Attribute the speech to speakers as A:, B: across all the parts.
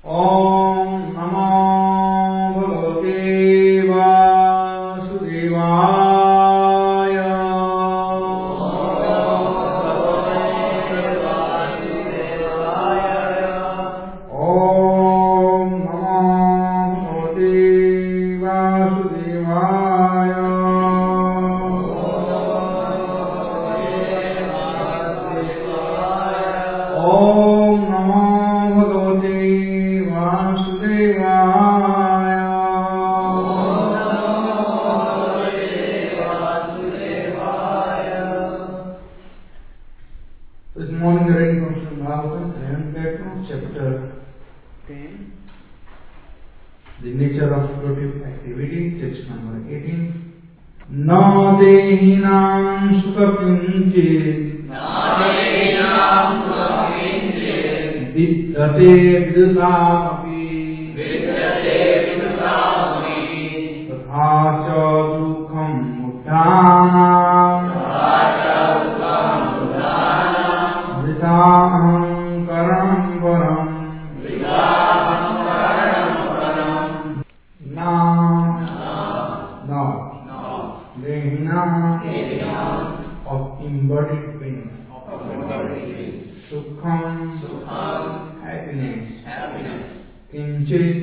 A: Om Namo Bhagavate Vasudevaya. Om Namo Bhagavate Vasudevaya. Om Namo Bhagavate This morning the reading comes from Bhagavatam, 11th chapter, chapter 10, the nature of productive activity, text number 18. Na dehinam sukhakinchit vidyate vidusamapi tatha cha dukham muddhanam Vridaham karam varam Dehina of embodied being Sukham happiness Kinchit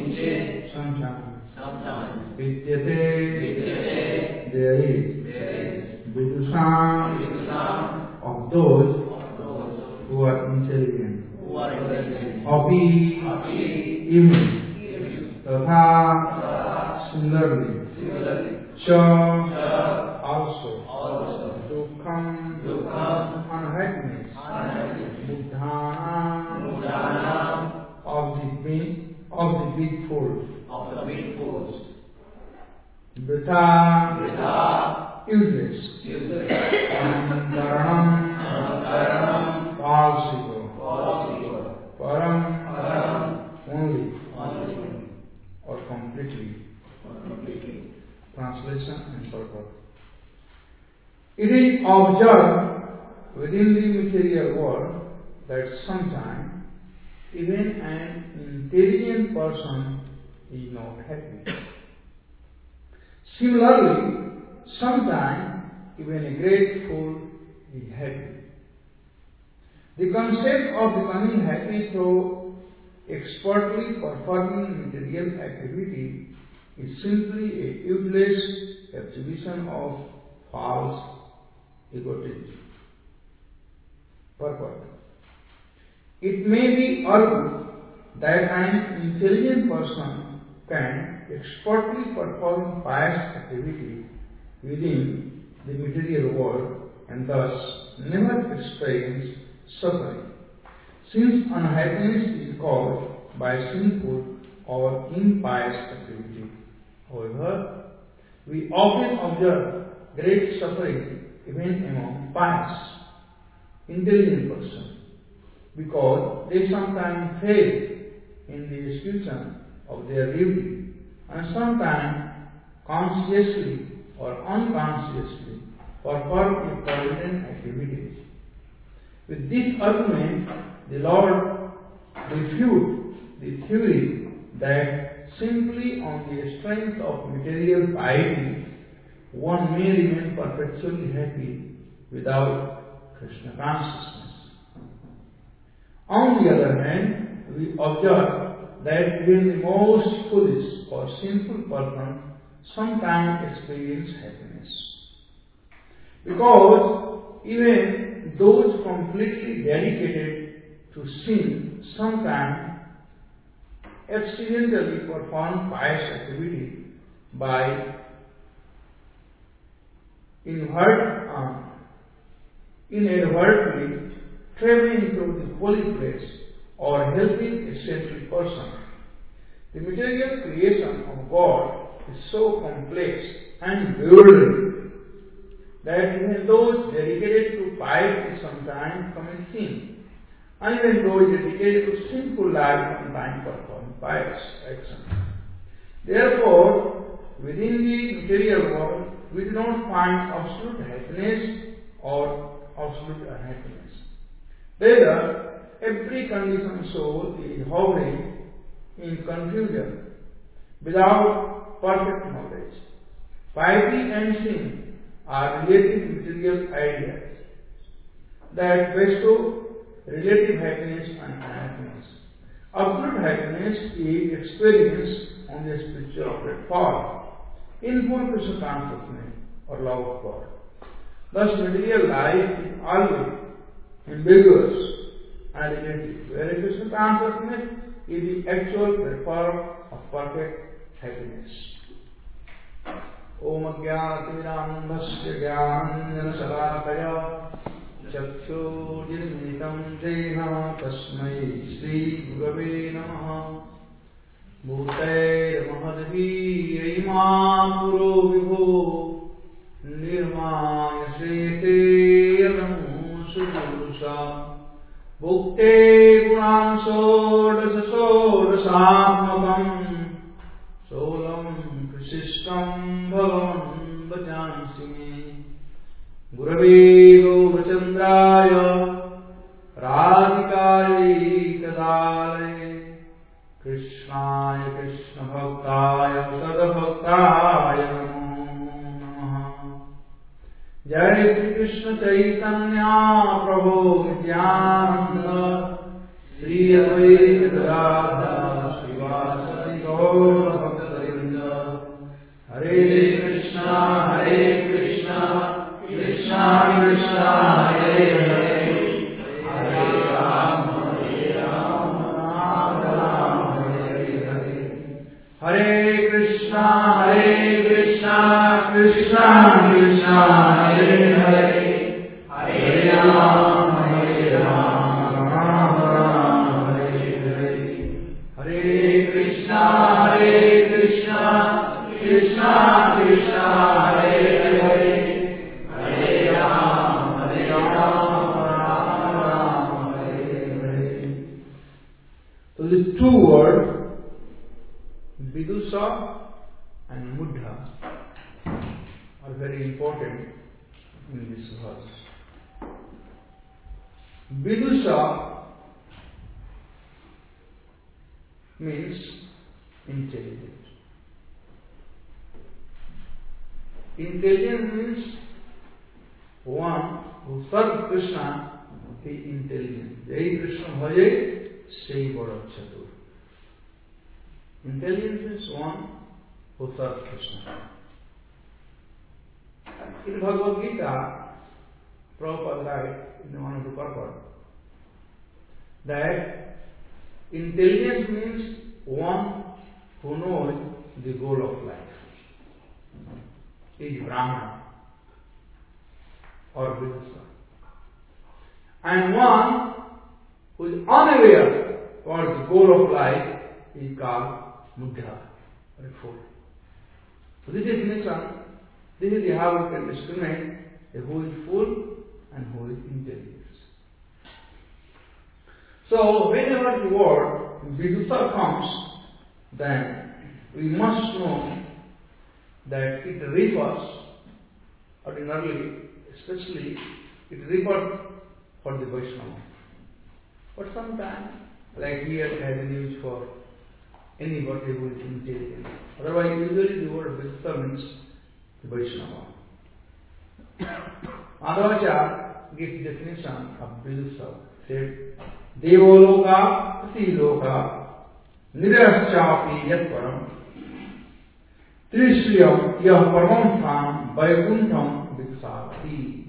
A: sometimes Vidyate there is Vidusam of those who are intelligent Api even Tatha similarly Cha also Dukham unhappiness Buddhana of the big force Vritha useless Karanam false ego Param only or completely Translation and purport. It is observed within the material world that sometimes even an intelligent person is not happy. Similarly, sometimes even a great fool is happy. The concept of becoming happy through expertly performing material activity is simply a useless exhibition of false egotism. Purport. It may be argued that an intelligent person can expertly perform pious activity within the material world and thus never experience suffering, since unhappiness is caused by sinful or impious activity. However, we often observe great suffering even among pious, intelligent persons because they sometimes fail in the execution of their duty and sometimes consciously or unconsciously perform improvident activities. With this argument, the Lord refutes the theory that simply on the strength of material piety, one may remain perpetually happy without Krishna consciousness. On the other hand, we observe that even the most foolish or sinful person sometimes experience happiness. Because even those completely dedicated to sin sometimes accidentally perform pious activity by inadvertently traveling through the holy place or helping a saintly person. The material creation of God is so complex and bewildering that even those dedicated to piety sometimes commit sin, and even those dedicated to sinful life sometimes perform pious actions. Therefore, within the material world, we do not find absolute happiness or absolute unhappiness. Rather, every conditioned soul is hovering in confusion without perfect knowledge. Piety and sin are relative material ideas that bestow relative happiness and unhappiness. Absolute happiness is experienced on the spiritual platform in full Krishna consciousness or love of God. Thus, material life is always ambiguous and relative, whereas Krishna consciousness is the actual platform of perfect happiness. Om Ajnanatirandhasya Jnananjalakaya Chakshurmilitam Jena Tasmai Shri Gurave Namaha Bhutay Mahadvi Ima Puro Vibho Nirmaya Sete Yadam Sudursa Bhukte Gunan Sodasatmakam Solam Krishistam Bhagavan Vajansi Gurave Govachandraya Radhikaya Kadale Krishnaya Krishna Bhaktaya Sadabhaktaya Namo Namaha Jai Shri Krishna Chaitanya Prabhu Nityananda Sri Advaita Gadadhara Srivasadi Gaura Bhaktavinda Hare Krishna Krishna Krishna Hare Hare Hare Rama Rama Rama Hare Hare Hare Krishna Krishna Krishna Hare Hare Hare Rama Rama Rama Hare Hare Hare Krishna Krishna Krishna Krishna Hare Hare Hare Rama Rama Hare Hare. So these two words, Vidusa and Buddha, are very important in this verse. Vidusa means intelligent. Intelligent means one who serves Krishna is intelligent. Jai Krishna Bhaje Sei Bada Chatur. Intelligence means one who serves Krishna. In Bhagavad Gita, Prabhupada writes in one of the purport that intelligence means one who knows the goal of life. Is Brahman or Vidusa. And one who is unaware towards the goal of life is called Buddha or a fool. So this definition, this is how we can discriminate who is fool and who is intelligent. So whenever the word Vidusa comes, then we must know that it refers, ordinarily, especially, it refers for the Vaishnava. But sometimes, like here, it has been used for anybody who is intelligent. Otherwise, usually the word Vidusa means the Vaishnava. Madhvacharya gives definition of Vidusa. Said, Devoloka Pratiloka Niraschapi Yat Param Trishriyam Yah Paramam Tham Vaikuntham Vidusati.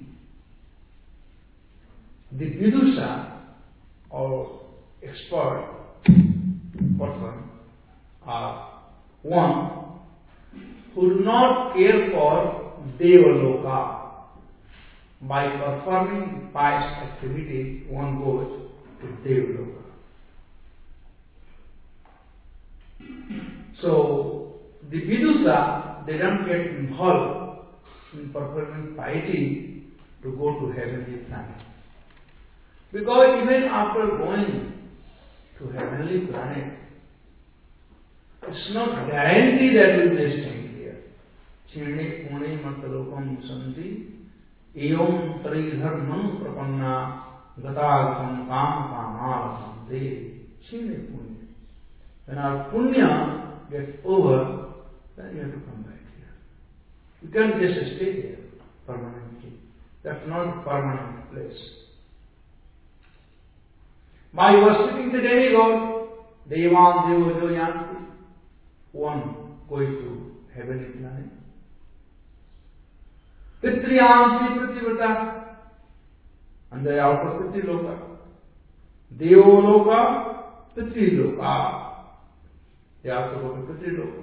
A: The Vidusa or expert person are one who do not care for Devaloka. By performing pious activities, one goes to Devaloka. So, the Vidusa, they don't get involved in performing piety to go to heavenly planet. Because even after going to heavenly planet, it's not guaranteed that we will stay here. Chine Pune Matalokam Santi Eom Tridharman Prapanna Gatagham Kam Kamal Sante Chine Pune. When our punya gets over, then you have to come back here. You can't just stay there permanently. That's not a permanent place. By worshipping the demigod, Devan Devo Joyanti, one goes to heavenly planet. Pitriyanti Prativrata, and they are out of Pitriloka. Devoloka, Pitriloka. They also go to Pitriloka.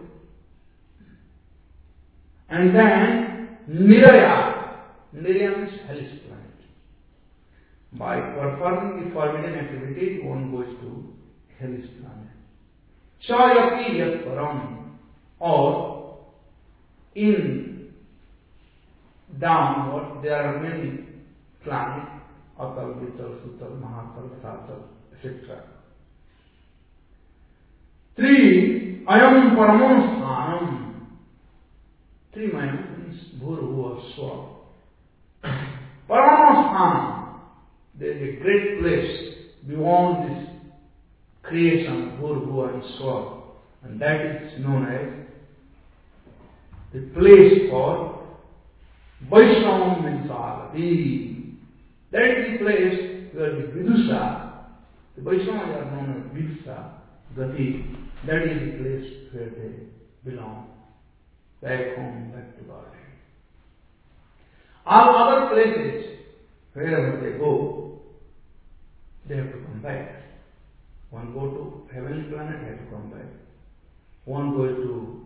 A: And then Niraya. Niraya means hellish planet. By performing the forbidden activity, one goes to hellish planet. Chayapi Yat Param, or in downward there are many planets, Atal, Vital, Sutal, Mahatal, Satal, etc. 3. Ayam Paramam Sthanam. 3 means Bhurva Swa. Paramam Sthanam. There is a great place beyond this creation, Bhurva and Swa, and that is known as the place for Vaishnavam Vinsagati. That is the place where the Vidusa, the Vaishnavas are known as Vidusa, Gati, that is the place where they belong, back home, back to God. All other places, wherever they go, they have to come back. One go to heavenly planet, they have to come back. One goes to,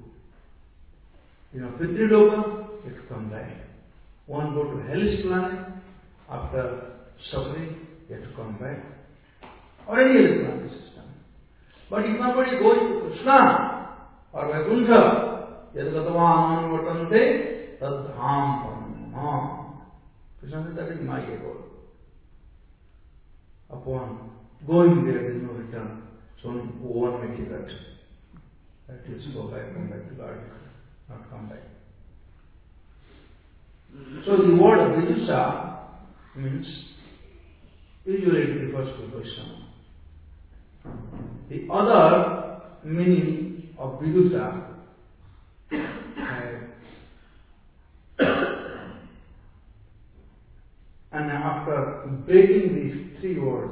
A: Pitriloka, they have to come back. One go to hellish planet, after suffering, they have to come back. Or any other planet system. But if nobody goes to Krishna or Vaikuntha, Yadgatavan Vatante Tadham Paramam. Krishna says that is my goal. Upon going there is no return. So one may take that. That is go back, come back to God, not come back. So the word Vidusa means usually it refers to Vaishnava. The other meaning of Vidusa and after breaking these 3 words,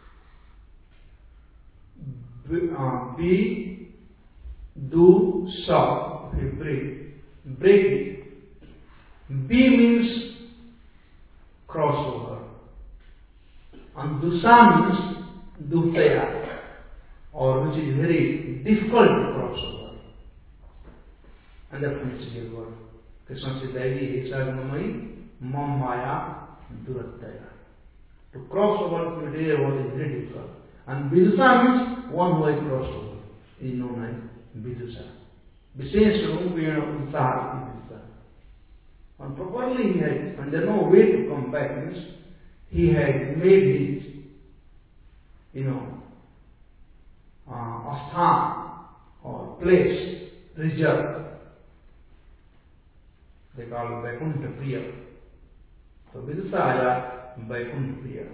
A: be, do, sa, if you break it. Be means crossover. And Dusa means Dutaya, or which is very difficult to cross over. And that's the material word. Krishna says, Davi Esagmamai Mamaya Durataya. To cross over to the what is very difficult. And Vidusa means one who has crossed over. Is known as Vidusa. Visesh Rumpena Usaha Vidusa. And properly he had, and there is no way to come back, means he had made his, asthan or place reserved. They call it Vaikuntha Priya. So Vidusaya Vaikuntha Priya.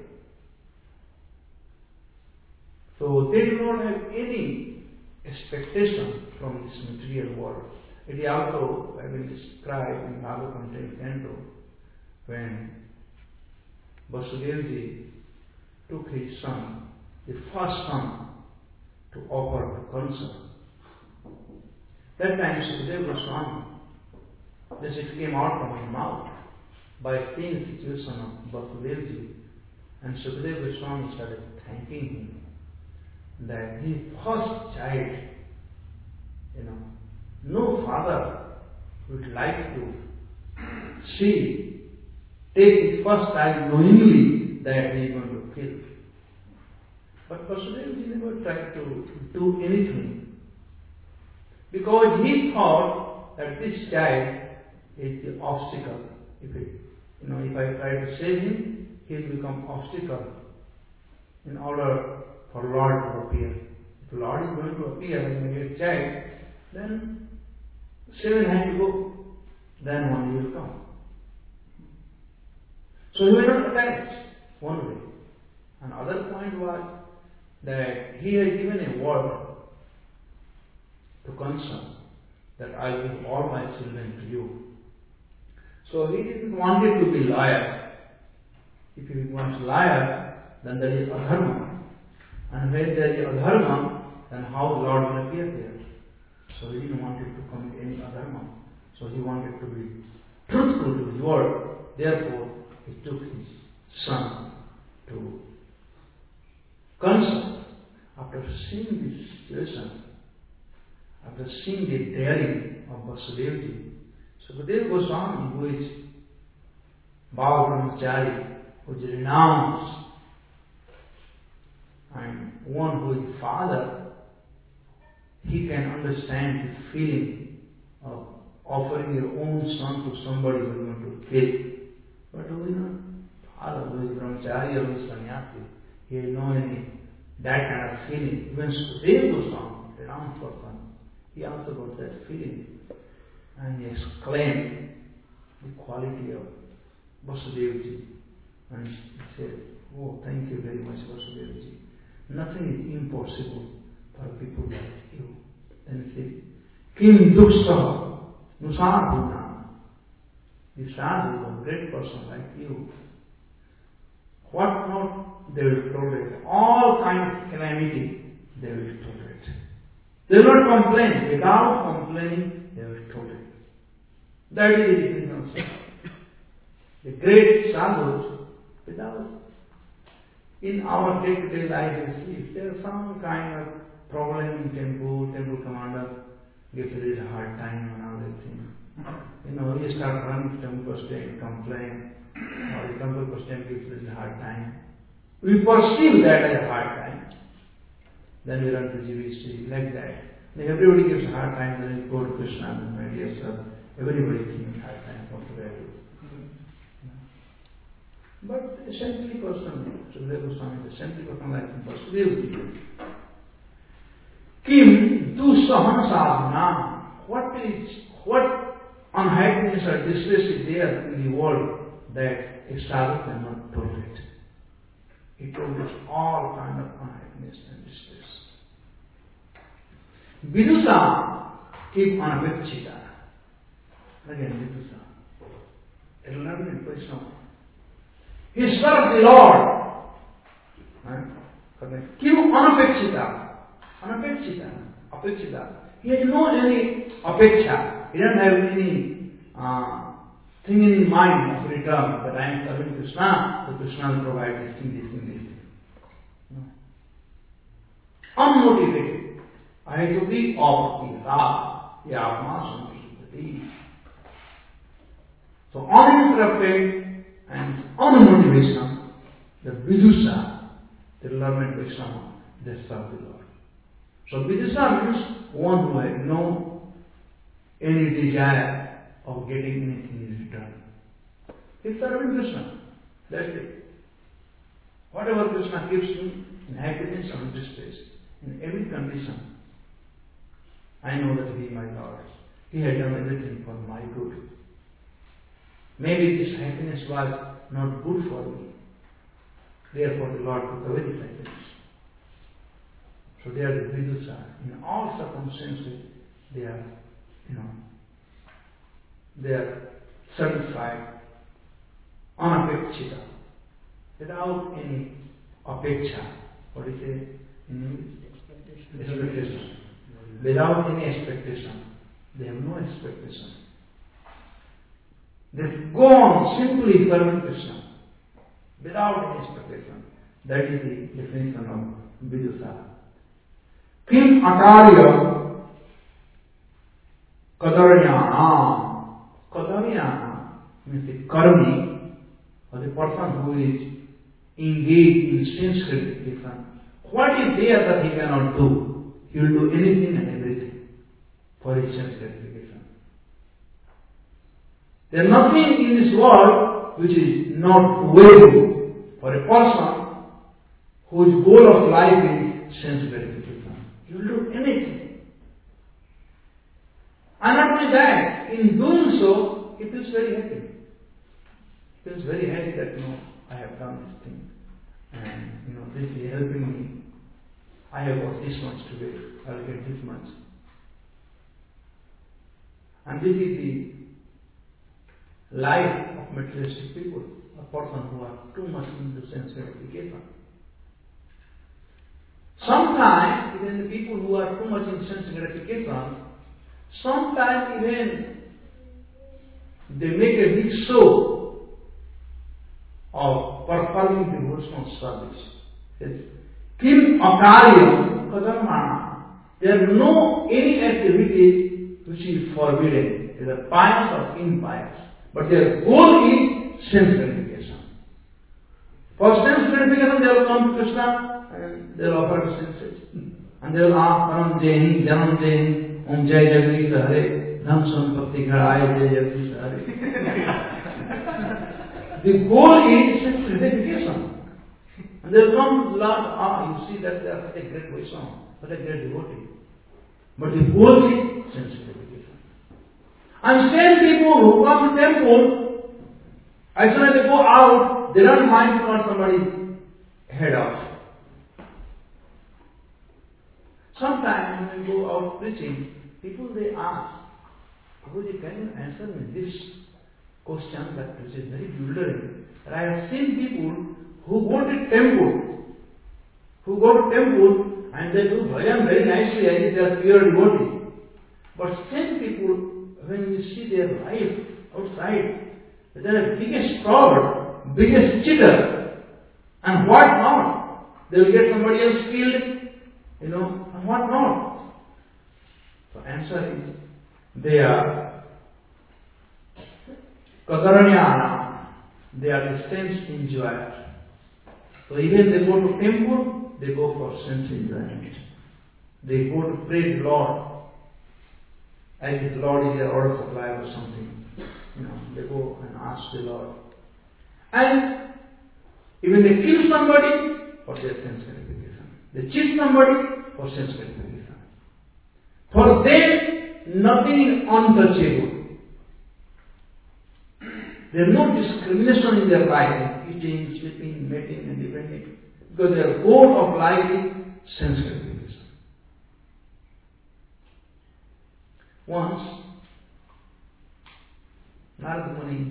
A: So they do not have any expectation from this material world. It is also been described in Bhagavatam 10th canto when Vasudevji took his son, the first son, to offer to Kansa. That time Sukadeva Goswami, this it came out from his mouth by seeing the situation of Vasudevji, and Sukadeva Goswami started thanking him that his first child, no father would like to take his first child knowingly that he is going to kill. But Vasudevji never tried to do anything because he thought that this child is the obstacle. If I try to save him, he will become obstacle in order for Lord to appear. If Lord is going to appear and make a child, then 7 had to go. Then one will come. So he was not attached one way. Another point was that he had given a word concern that I give all my children to you. So he didn't want it to be loyal. If he wants loyal, then there is adharma. And when there is adharma, then how the Lord will appear there? So he didn't want it to commit any adharma. So he wanted to be truthful to his word. Therefore, he took his son to consult. After seeing this situation, after seeing the daring of Vasudevji, Sukadeva Goswami, who is Bhava Brahmachari, who is renounced, and one who is father, he can understand the feeling of offering your own son to somebody who is going to kill. But who is not father, who is Brahmachari or who is sannyasi, he has no any that kind of feeling. Even Sukadeva Goswami, renounced person, he also got that feeling. And he exclaimed the quality of Vasudevji. And he said, oh, thank you very much, Vasudevji. Nothing is impossible for people like you. Then he said, Kim Duksa Nusadhuna. The sadhu, a great person like you, what not they will tolerate. All kinds of calamity they will tolerate. They will not complain. Without complaining, they will tolerate. That is the difference. The great sadhus, without, in our day-to-day life, you see, if there is some kind of problem in temple commander gives a little hard time and all that thing. You start running to temple question, complain, or the temple question gives a little hard time. We perceive that as a hard time. Then we run to GVC, like that. Then everybody gives a hard time, then we go to Krishna, and my dear sir, everybody gives hard time, what do I do? But a saintly person, Sukadeva Goswami is a saintly person like Vasudevji. Kim Dusahana Sadhana. What unhappiness or distress is there in the world that a sadhu cannot tolerate? He tolerates all kind of unhappiness and distress. Vidusa keep anapekshita. Again, Vidusa. A learned Vaishnava. He served the Lord. Keep anapekshita. Anapekshita. Apekshita. He had no any apeksha. He didn't have any thing in his mind of return that I am serving Krishna, so Krishna will provide this thing. No. Unmotivated. I have to be apakita. Yatma samshriti. So uninterrupted and unmotivation, the Vidusa, the learned Vaishnava, they serve the Lord. So Vidusa means one who has no any desire of getting anything in return. He's serving Krishna. That's it. Whatever Krishna gives me in happiness or distress, in every condition, I know that He is my Lord. He had done everything for my good. Maybe this happiness was not good for me. Therefore the Lord took away this happiness. So they are the Vidusa. In all circumstances, they are, they are satisfied, anapekshita, without any apeksha. What is it in English? Expectation. Without any expectation. They have no expectation. They go on simply serving Krishna without any expectation. That is the definition of Vidusa. Kim Akarya Kadarnyana. Kadarnyana means the karmi, or the person who is engaged in sense gratification. What is there that he cannot do? He will do anything and everything for his sense gratification. There is nothing in this world which is not doable for a person whose goal of life is sense gratification. He will do anything. And not only that, in doing so, he feels very happy. He feels very happy that, I have done this thing. And, this is helping me. I have got this much today. I will get this much. And this is the life of materialistic people, a person who are too much into sense gratification. Sometimes, even the people who are too much in sense gratification, sometimes even they make a big show of performing devotional service. It's Kim Akaryam Kadarmana. There are no any activity which is forbidden, either pious or impious. But their goal is sense gratification. For sense gratification, they will come to Krishna and they will offer the senses. And they will ask Param Jain, Janam Jain, Om Jai Jagdish Hare, Dham Sampatti Gharaye Jai Jagdish Hare. The goal is sense gratification. And they will come to Lord, you see that they are such a great Vaishnava, such a great devotee. But the goal is sense gratification. And same people who come to temple, as soon as they go out, they don't mind to cut somebody's head off. Sometimes when we go out preaching, people they ask, Prabhuji, can you answer me this question that which is very bewildering? And I have seen people who go to temple and they do bhajan very nicely as if they are pure devotee. But same people, when you see their life outside, they are biggest fraud, biggest cheater, and what not? They will get somebody else killed, and what not? So answer is, they are kadaranyana, they are the sense enjoyers. So even they go to temple, they go for sense enjoyment. They go to pray the Lord, as if the Lord is their order of life or something. They go and ask the Lord. And even they kill somebody for their sense gratification. They cheat somebody for sense gratification. For them, nothing is untouchable. There is no discrimination in their life, eating, sleeping, mating, and depending, because their goal of life is sense gratification. Once, Narad Muni,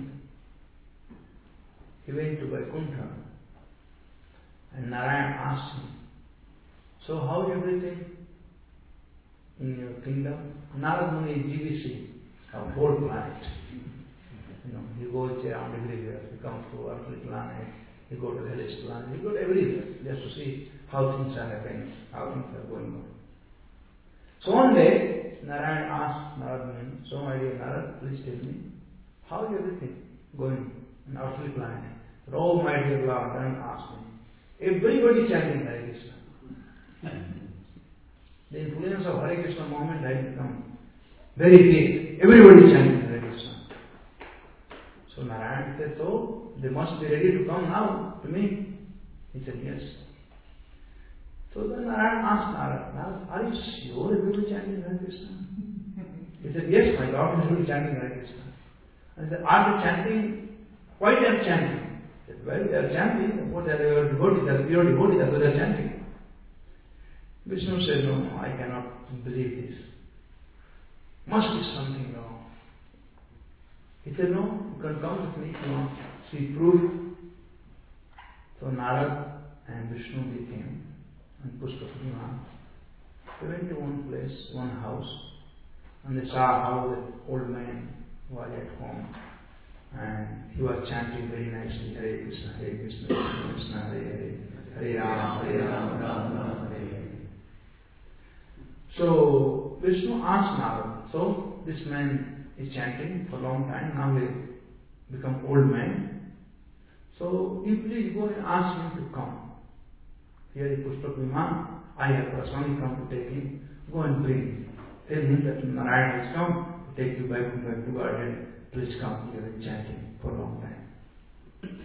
A: he went to Vaikuntha, and Narayan asked him, so how is everything in your kingdom? Narad Muni is GBC, a whole planet. He goes around everywhere. He comes to earthly planet, he goes to hellish planet, he goes everywhere just to see how things are happening, how things are going on. So one day, Narayan asked Narad Muni, so my dear Narad, please tell me, how is everything going in earthly planet? But, oh my dear Lord, don't ask me. Everybody chanting Hare Krishna. The influence of Hare Krishna movement has become very big. Everybody chanting Hare Krishna. So Narayan said, so they must be ready to come now to me. He said, yes. So then Narayan asked Narad, are you sure everybody chanting Hare Krishna? He said, yes, my Lord, everybody chanting Hare Krishna. And he said, are they chanting? Why they are chanting? He said, well, they are chanting. What are they devotees? They are pure devotees. That's why they are chanting. Vishnu said, no, I cannot believe this. Must be something wrong. He said, no, you can come with me if you want to see proof. So Narad and Vishnu they came and Pushpaka. They went to one place, one house, and they saw how the old man was at home. And he was chanting very nicely, Hare Krishna, Hare Krishna, Krishna Krishna, Hare Hare, Hare Rama, Rama, Rama, Hare Hare. So Vishnu asked Narad, so this man is chanting for a long time, now he become old man. So you please go and ask him to come. Here is Pushpak Viman, I have personally come to take him. Go and bring him. Tell him that Narayan has come to take you back to garden. Please come here and chanting for a long time.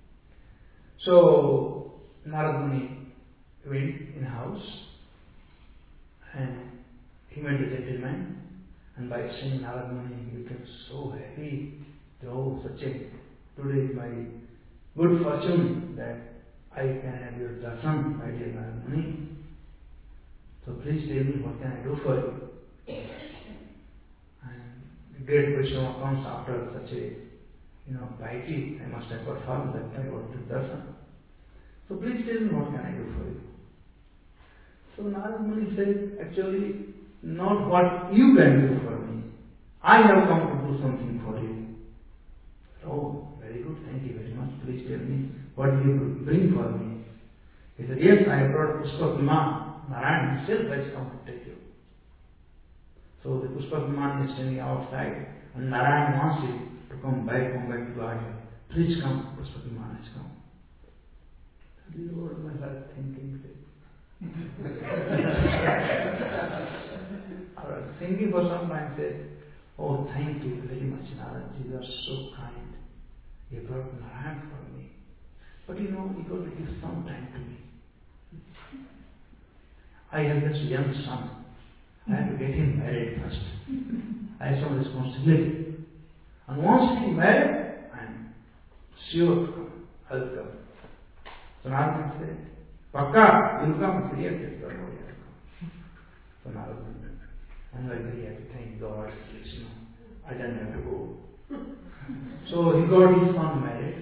A: So Narad Muni went in house and he met the gentleman. And by seeing Narad Muni, he became so happy. Oh, today is my good fortune that I can have your darshan, my dear Narad Muni. So please tell me what can I do for you. And great Vaishnava comes after such a, piety, I must have performed that I got to darshan. So please tell me what can I do for you? So Narad Muni said, actually, not what you can do for me. I have come to do something for you. Oh, very good, thank you very much. Please tell me, what do you bring for me? He said, yes, I have brought Pushpa Viman. Narayan himself has come to take you. So the Pushpa Viman is standing outside, and Narayan wants you to come back to Dwarka. Please come, Pushpa Viman has come. Lord, my heart thinking, thinking for some time, said, oh, thank you very much, Narayanji, you are so kind. You brought Narayan for me. But you got to give some time to me. I have this young son. I have to get him married first. I have some responsibility. And once he is married, I am sure to come. I will come. So Narayan said, Pakka, you will come. He said, yes, yes, don't worry, I will come. So Narayan said, I'm very happy, thank God, I don't have to go. So he got his son married.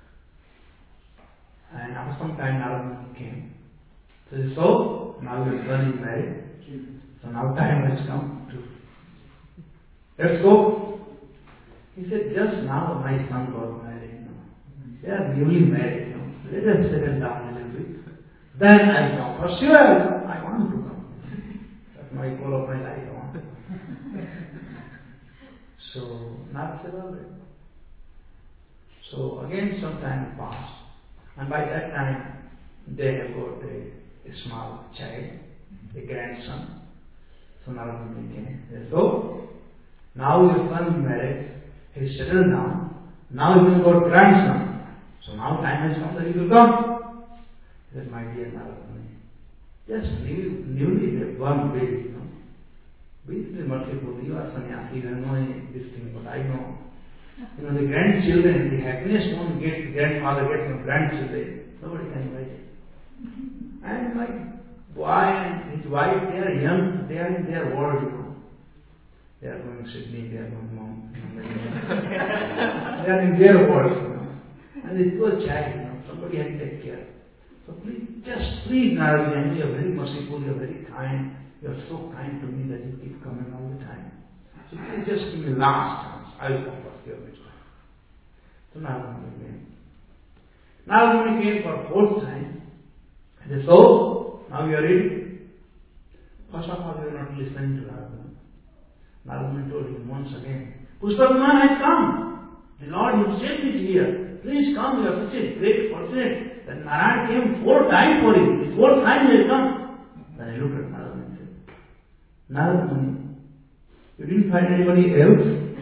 A: And after some time, Narayan came. So now your son is married. So now time has come to, let's go. He said, just now my son got married. They are newly married. Let us settle down a little bit. Then I'll come. For sure I'll come. I want to come. That's my goal of my life. I want to come. So Narad said, all right. So again some time passed. And by that time they have got a small child, a grandson. So Narad Muni came. So now your son is married, he is settled down. Now he will got grandson. So now time has come that he will come. He said, my dear Narad Muni, just newly born baby, be little merciful. You are sannyasi, you know this thing, but I know. The grandchildren, the happiness one gets, grandfather gets from grandchildren, nobody can imagine. And my boy and his wife, they are young, they are in their world, They are going to Sydney, they are going home. They are in their world, And it was a child, somebody had to take care. So please, Narayan, you are very merciful, you are very kind, you are so kind to me that you keep coming all the time. So please just give me last chance, I will come first here next time. So Narad Muni came. Narad Muni came for fourth time. He said, so, now you are ready? First of all, you are not listening to Narad Muni. Narad Muni told him once again, Pushpa Viman has come. The Lord himself is here. Please come, you are such a great fortunate that Narayan came 4 times for you. The 4th time he has come. Then I looked at Narad Muni and said, Narad Muni, you didn't find anybody else?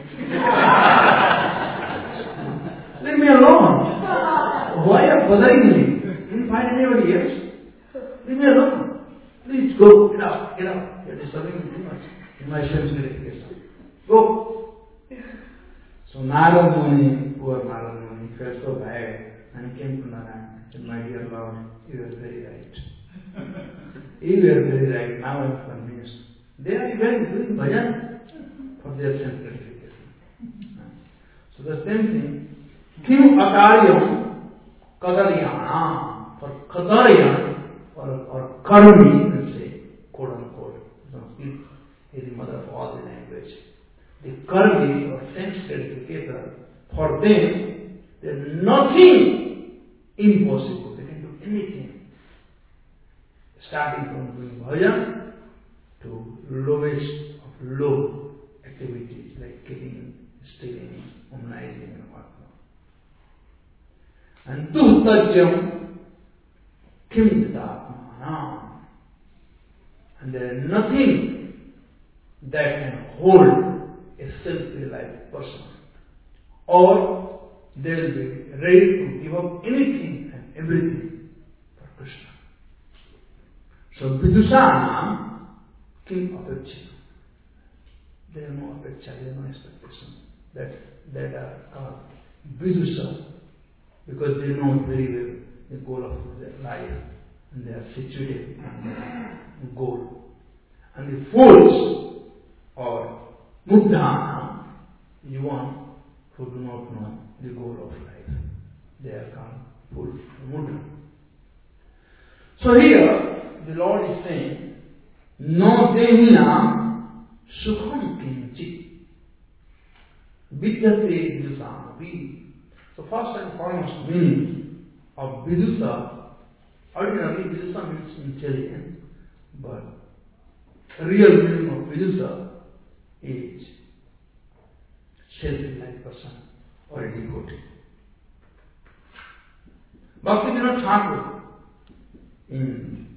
A: Leave me alone. Why are you bothering me? You didn't find anybody else? Leave me alone. Please go. Get out. Get out. You're disturbing me too much in my self-glorification. Go. So Narad Muni, poor Narad Muni, felt so bad and he came to Narayan and said, my dear Lord, you are very right. You are very right. Now I am convinced. They are even doing bhajan for their self-gratification. So the same thing. Kim akaryam kadaryanam. For kadaryan or karmi, you can say, quote unquote. Sanskrit is the mother of all the language. The karmi or sense gratificator, for them, there is nothing impossible. They can do anything. Starting from doing bhajan to lowest of low activities like killing, stealing, womanizing and whatnot. And tuhtajyam kim tatmanam. And there is nothing that can hold a self-realized person. Or they will be ready to give up anything and everything for Krishna. So Vidusana kim apeksha. There are no apeksha, there are no expectations. That are called Vidusa, because they know very well the goal of their life and they are situated on the goal. And the fools or Muddhana, you want who do not know the goal of life. They are called full mudra. So here the Lord is saying, no dehina sukham kinchit vidyate vidusamapi. So first and foremost meaning of vidusa, ordinarily vidusa means intelligent, but real meaning of vidusa is self-reliant person or a devotee. Bhaktivinoda Thakur in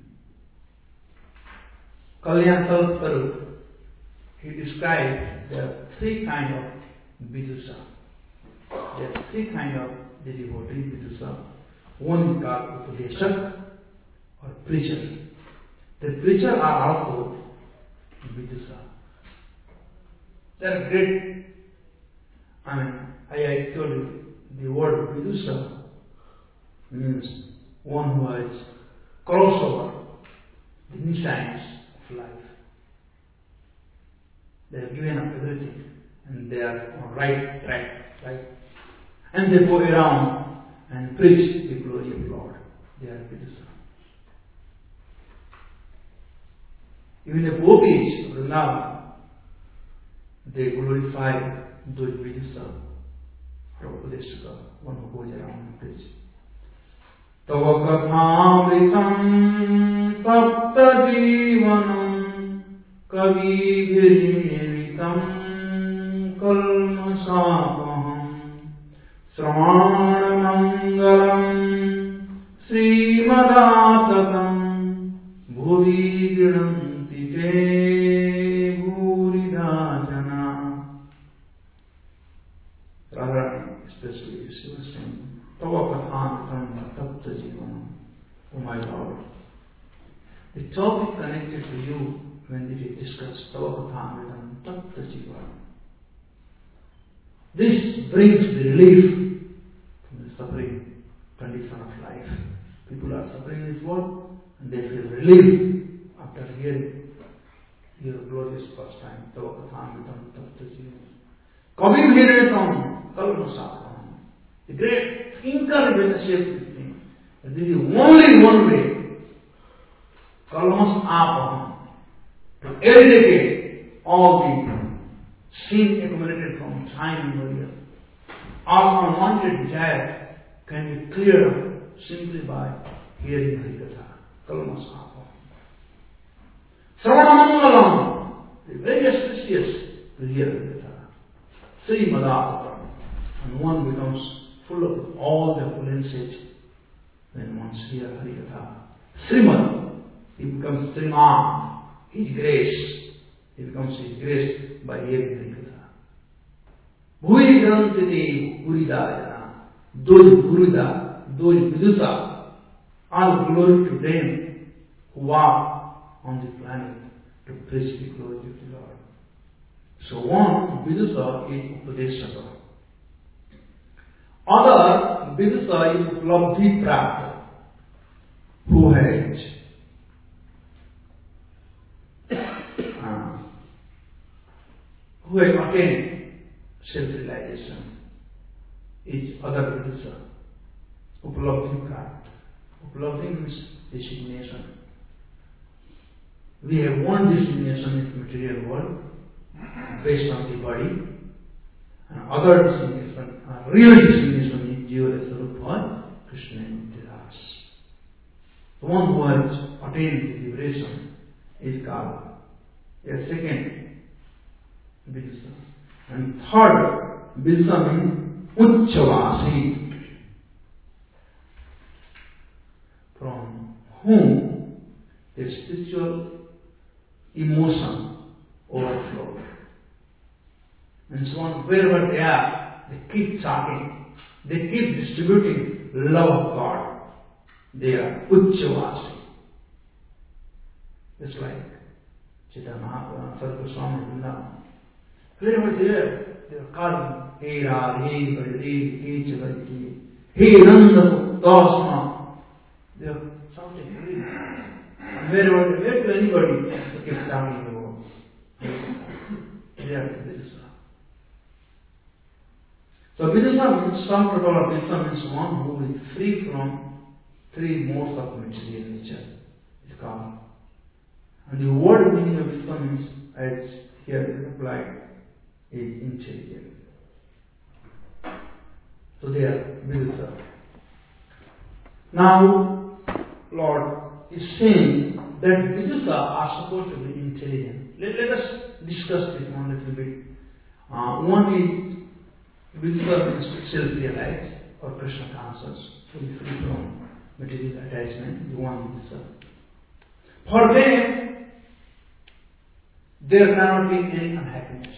A: Kalyan Kalparu, he described there are three kinds of vidusa. There are three kinds of the devotee vidusa. One is called Upadeshak or preacher. The preacher are also vidusa. They are great. I told you the word vidusa means one who has crossed over the nescience of life. They have given up everything and they are on right track, right? And they go around and preach the glory of Lord. They are vidusa. Even the gopis of Vrindavan, they glorify those vidusa, Prabhupada, one who goes around and preaches. Tava kathamritam sapta jivanam kavi bhirnivitam kalmasapaham sramana mangalam srimadasatam bhuvi grinanti te bhuridajana. Radha especially she was saying, Tava kathamritam tapta jivanam. Oh my Lord, the topic connected to you when we discuss Tava kathamritam tapta jivanam. This brings the relief from the suffering condition of life. People are suffering in this world and they feel relief after hearing your glorious pastime, Tava kathamritam tapta jivanam. Kavim hiritam kalmasapam. The great thinker realizes this thing. That there is only one way. Kalmasapam. To eradicate all the sin accumulated from time immemorial. All unwanted desire can be cleared up simply by hearing Harikatha. Kalmasapam. Sravanamangalam. Very auspicious to hear Harikatha. Srimadasatam. And one becomes full of all the opulences when one hears Harikatha. Srimad, he becomes Sriman, his grace. He becomes his grace by hearing Harikatha. Bhuvi grantite puridajana. Those Purida, those vidusa, all glory to them who walk on the planet to preach the glory of the Lord. So one vidusa is Upadeshaka. Other vidusa is Upalabdhi Prapta, who has attained self-realization, is other vidusa. Upalabdhi Prapta. Upalabdhi means designation. We have one designation in the material world based on the body, and other designation, real designation is Jiva Swarupa, Krishna and Nityadas. The one who has attained the liberation is called a second vidusa. And third vidusa means Uchchavasi, from whom the spiritual emotion overflows. And so on, wherever they are, they keep talking, they keep distributing love of God. They are Uchchavasi. Just like Chaitanya Mahaprabhu, Sadhu Goswami, Vrindavan. Wherever they are calling, Hey Radhe, Baldev, Hey Chavarti, Hey Nanda Dasma. They are shouting, and wherever they get to anybody, they keep talking about. They are vidusa. So Vidusa means sum total of Vidusa means one who is free from three modes of material nature. It's called. And the word meaning of Vidusa means, as here is applied, is intelligent. So they are Vidusa. Now, Lord is saying that Vidusa are supposed to be intelligent. Let us discuss this one little bit. One is Vidusa means self-realized or Krishna conscious, fully free from material attachment. The one Vidusa. For them, there cannot be any unhappiness.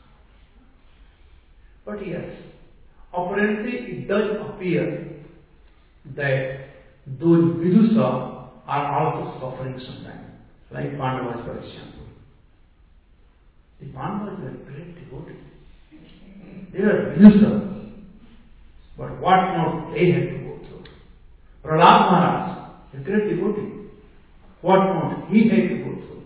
A: But yes, apparently it does appear that those Vidusa are also suffering sometimes, like Pandavas for example. The Pandavas were great devotees. They were Vidusa. But what not they had to go through. Prahlad Maharaj, a great devotee. What not he had to go through.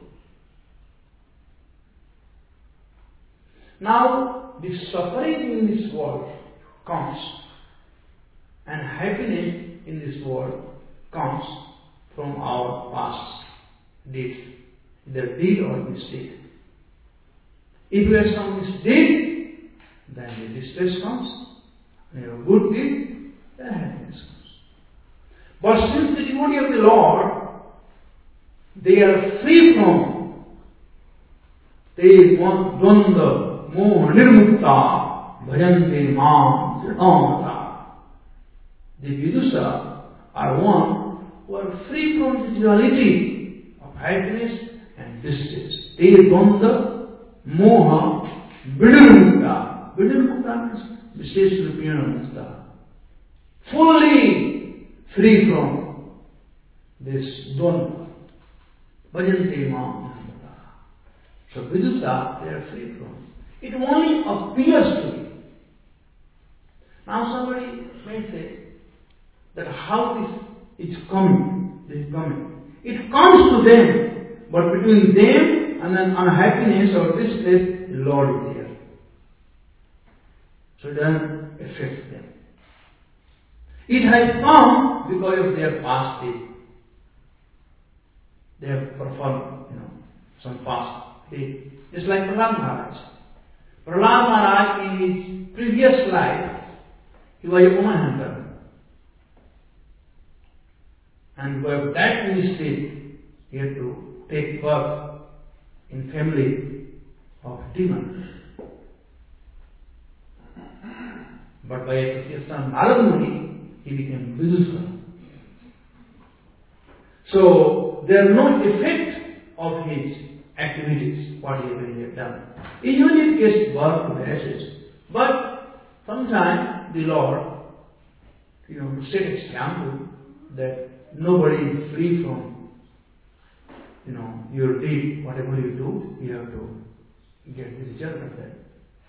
A: Now, the suffering in this world comes, and happiness in this world comes from our past deeds, either deed or mistake. If we have some mistake, then the distress comes. If you have good deed, then happiness comes. But since the devotee of the Lord, they are free from dvanda moha nirmukta bhajante mam srinamata. The Vidusa are one who are free from the duality of happiness and distress. They dvanda moha vidurmukta. Vidurmukta means vishesha rupena mukta. Fully free from this dvanda. Bhajante mam. So Vidusa, they are free from. It only appears to be. Now somebody may say that how this is coming. It comes to them, but between them and an unhappiness or distress, the Lord is there. So it doesn't affect them. It has come because of their past deed. They have performed, some past deed. Just like Prahlad Maharaj. Prahlad Maharaj in his previous life, he was a woman hunter. And for that ministry, he had to take birth in family of demons. But by his son Narad Muni, he became Vidusa. So there is no effect of his activities, what he had done. Usually it gets birth to the ashes. But sometimes the Lord, to set example that nobody is free from, your deed, whatever you do, you have to get the result of that.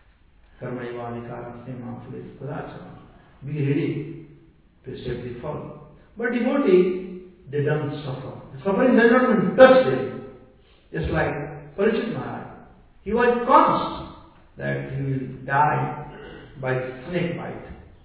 A: Be ready to accept the fall. But devotee, they don't suffer. The suffering does not even touch them. Just like Parikshit Maharaj. He was conscious that he will die by snake bite.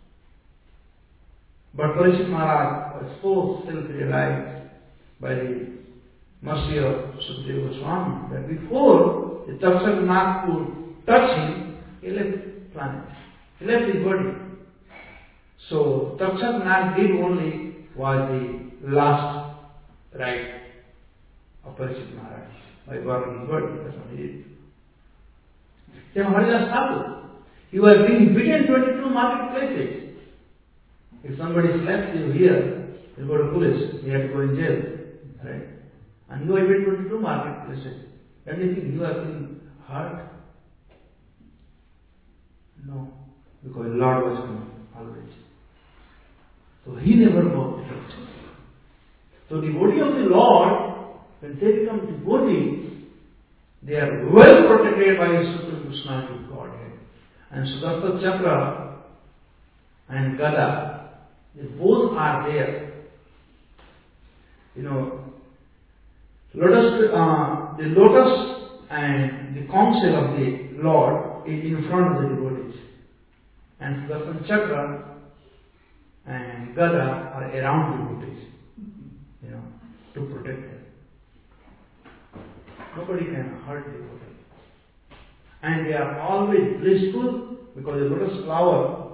A: But Parikshit Maharaj was so self-realized by the mercy of Sukadeva Goswami that before the Takshak Nag could touch him, he left the planet. He left his body. So Takshak Nag did only was the last right of Parikshit Maharaj by burning his body. That's what he did. Then Haridas Thakur, he was being beaten 22 marketplaces. If somebody slaps you here, you go to police, you have to go in jail. Right? And you are beaten 22 marketplaces. Don't you think you are being hurt? No. Because the Lord was coming always. So he never got affected. So devotee of the Lord, when they become devotees, they are well protected by His Supreme Personality of Godhead. And Sudarshan Chakra and Gada, they both are there. The lotus and the counsel of the Lord is in front of the devotees. And Sudarshan Chakra and Gada are around devotees, to protect them. Nobody can hurt devotees. And they are always blissful because the lotus flower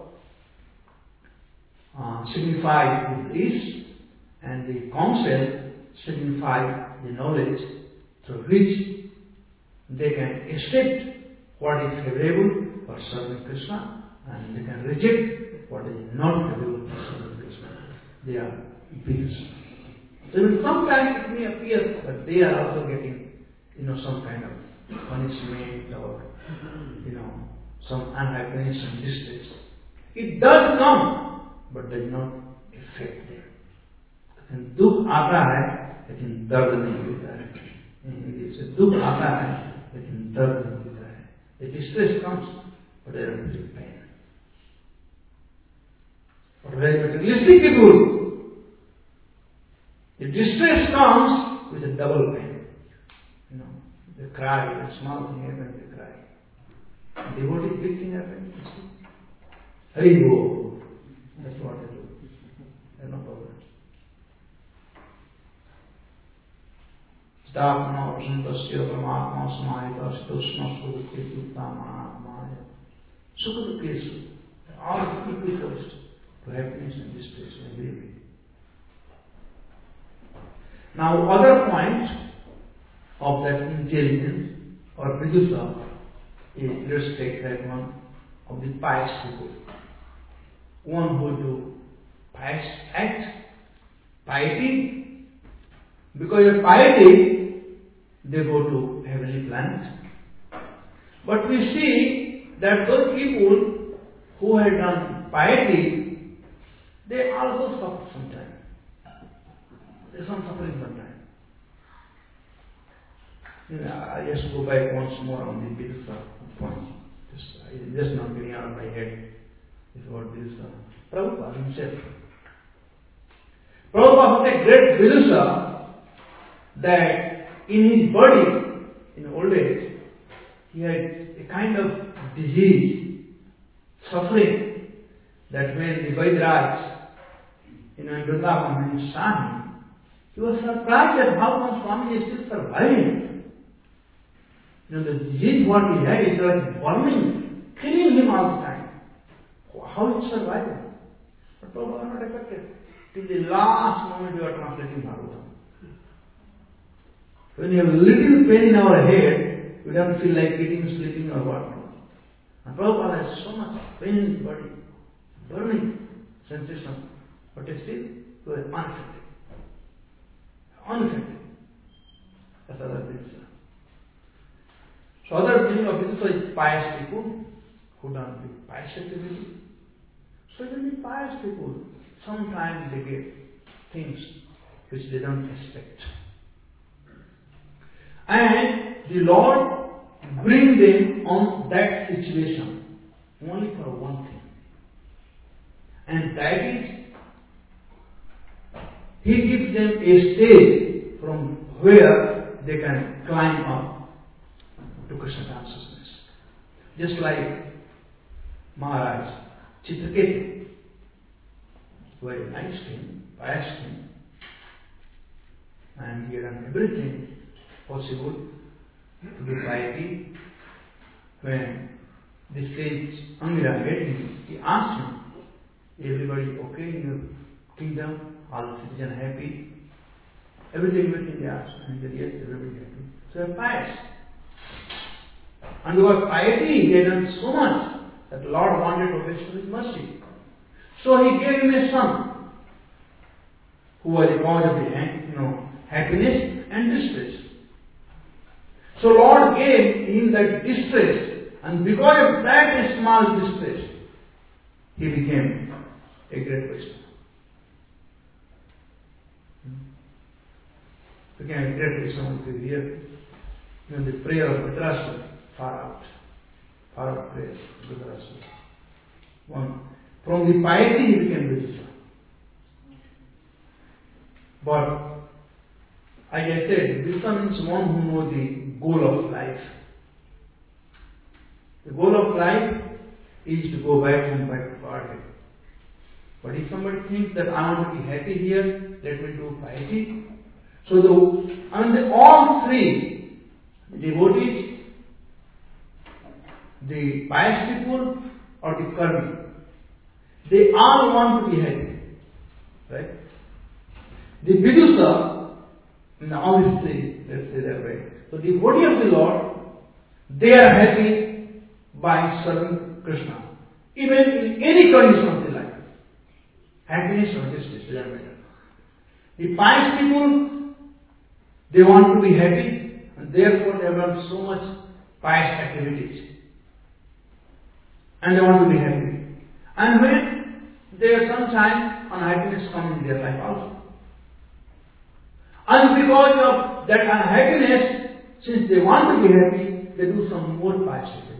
A: signifies the bliss, and the conch shell signifies the knowledge through which they can accept what is favorable for serving Krishna, and they can reject what is not favorable for serving Krishna. They are bliss. So sometimes it may appear that they are also getting, some kind of punishment or, some unhappiness and distress. It does come, but does not affect them. लेकिन दुख आता है, लेकिन दर्द नहीं होता है. English से दुख आता है, लेकिन दर्द नहीं होता है. The distress comes, but they don't feel pain. But very materialistic people, the distress comes with a double pain. They cry, a small thing happens, they cry. Devotee, big thing happens. Hari Bo. That's what they do. There's no problem. Stapna Vashantasya Paramatma Samayita Stoshna Sukha Mahatmaya. Sukha Kesu. All equally close to happiness and distress and grief. Now, other point of that intelligence or vidusa is, let's take that one of the pious people. One who do pious act, piety. Because of piety, they go to heavenly planet. But we see that those people who had done piety, they also suffer sometimes. There's some suffering sometimes. I just go back once more on the Vidusa point. Just not getting out of my head. This word Vidusa. Prabhupada himself. Prabhupada had a great Vidusa that in his body, in old age, he had a kind of disease, suffering, that when the Vaidraj, in Vrindavan, when he saw him, he was surprised at how come Swami is still surviving. The disease what he had is like burning, killing him all the time. How is surviving? But Prabhupada was not affected. Till the last moment we are translating Bhagavatam. When we have a little pain in our head, we don't feel like eating, sleeping or what. And Prabhupada has so much pain in his body, burning sensation, but still he was unaffected. Unaffected. That's other things. So other meaning of this is pious people who done the pious activity. So even the pious people, sometimes they get things which they don't expect. And the Lord brings them on that situation only for one thing. And that is, He gives them a stage from where they can climb up to Krishna consciousness. Just like Maharaj Chitraketu, very nice king, pious king, and he had done everything possible to do piety. When the sage Angira met him, he asked him, everybody okay in your kingdom? All the citizens happy? Everything they asked. And he said, yes, everybody happy. So they are pious. And because piety, he had done so much that Lord wanted to bestow His mercy. So He gave him a son who was a cause of the happiness and distress. So Lord gave him that distress, and because of that small distress, he became a great Vaishnava. Became a great Vaishnava to hear the prayer of Dhritarashtra, far out prayer of Dhritarashtra. One, from the piety he became Vaishnava. But as I said, Vaishnava means one who knows the goal of life. The goal of life is to go back home, back to Godhead. But if somebody thinks that I want to be happy here, let me do piety. So all three, the devotees, the pious people, or the karmi, they all want to be happy. Right? The Vidusa, obviously, let's say that way. So the devotee of the Lord, they are happy by serving Krishna. Even in any condition of their life. Happiness or justice, doesn't matter. The pious people, they want to be happy, and therefore they have done so much pious activities. And they want to be happy. And when there sometimes unhappiness comes in their life also. And because of that unhappiness, since they want to be happy, they do some more pious activities.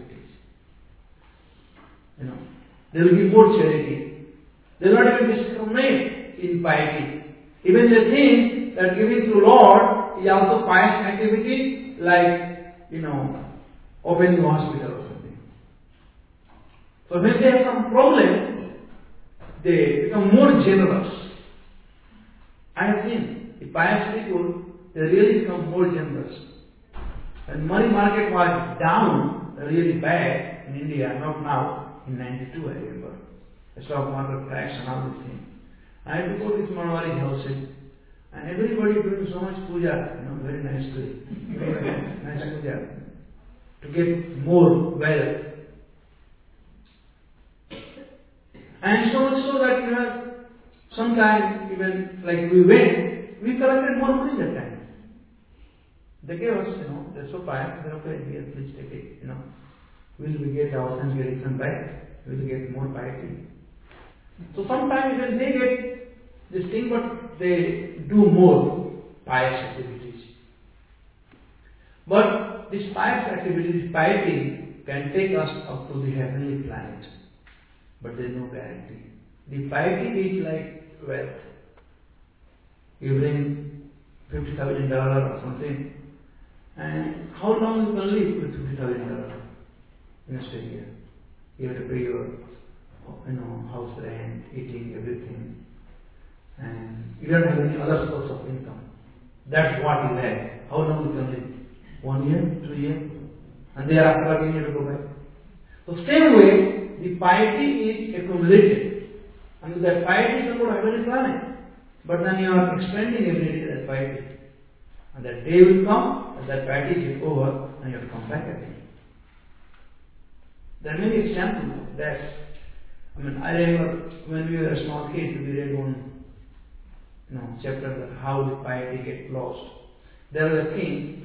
A: They will give more charity. They will not even discriminate in piety. Even they think that giving to Lord is also pious activity, like, opening a hospital or something. So when they have some problem, they become more generous. I have seen the pious people, they really become more generous. When money market was down, really bad in India, not now, in 92 I remember. The stock market crashed and all these things. I had to go to this Marwari house and everybody doing so much puja, very nicely. Nice puja. To get more wealth. And so much so that sometimes even like we went, we collected more money that time. They gave us, they're so pious, they're okay, here, please take it, Will we get our Sanskrit back? Will we get more piety? So sometimes when they get this thing, but they do more pious activities. But this pious activities, piety, can take us up to the heavenly planet. But there is no guarantee. The piety is like wealth. You bring $50,000 or something, and how long you can live with $50,000 in Australia? You have to pay your, house rent, eating, everything, and you don't have any other source of income. That's what you have. How long you can live? 1 year, 2 years, and thereafter again you have to go back. So same way, the piety is accumulated, and that piety is about heavenly planet. But then you are expending every day that piety, and that day will come, and that piety is over, and you have to come back again. There are many examples of that. I remember when we were a small kid, we read one chapter that how the piety gets lost. There was a king,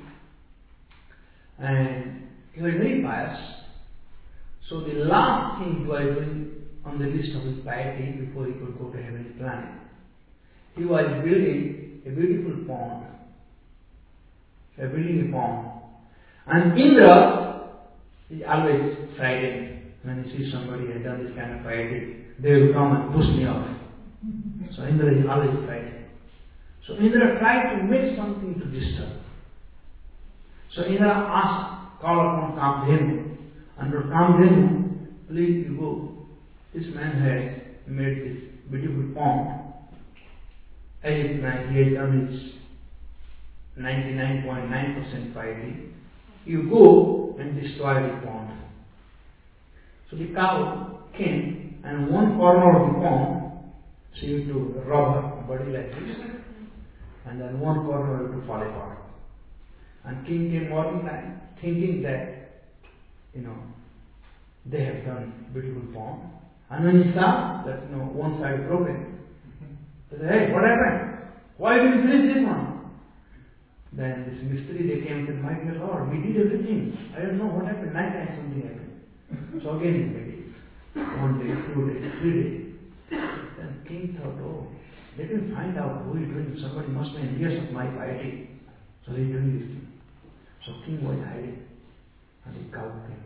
A: and he was very pious. So the last thing he was doing on the list of his piety before he could go to heavenly planet, he was building a beautiful pond. And Indra is always frightened when he sees somebody has done this kind of piety. They will come and push me off. So Indra is always frightened. So Indra tried to make something to disturb. So Indra called upon Kamdhenu. And to Kamdhenu, please you go. This man has made this beautiful pond. As he has done his 99.9% piety. You go and destroy the pond. So the cow came and one corner of the pond she used to rub her body like this, and then one corner used to fall apart. And king came morning time thinking that they have done beautiful pond. And when he saw that one side broken, he said, hey, what happened? Why did you finish this one? Then this mystery, they came and said, my dear Lord, we did everything. I don't know what happened. Night time something happened. So again he made it. 1 day, 2 days, 3 days. Then king thought, let me find out who is doing. Somebody must be envious of my piety. So he is doing this thing. So king was hiding. And the cow came.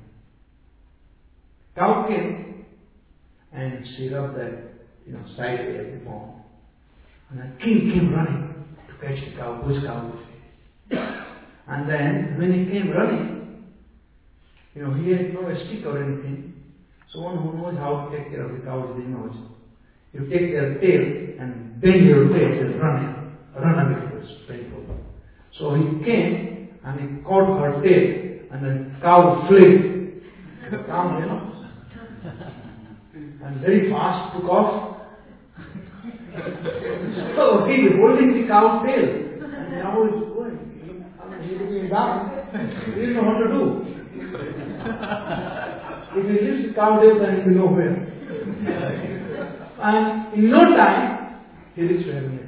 A: Cow came and she rubbed that side of the pond. And the king came running to catch the cow. Whose cow is it? And then when he came running, he had no stick or anything. So one who knows how to take care of the cows, they knows. You take their tail and bend your tail and run away. It was painful. So he came and he caught her tail and the cow fled. The cow, and very fast took off. So he is holding the cow's tail. And the cow is going. He is looking down. He didn't know what to do. If he leaves the cow tail, then he will know where. And in no time, he reached to heaven.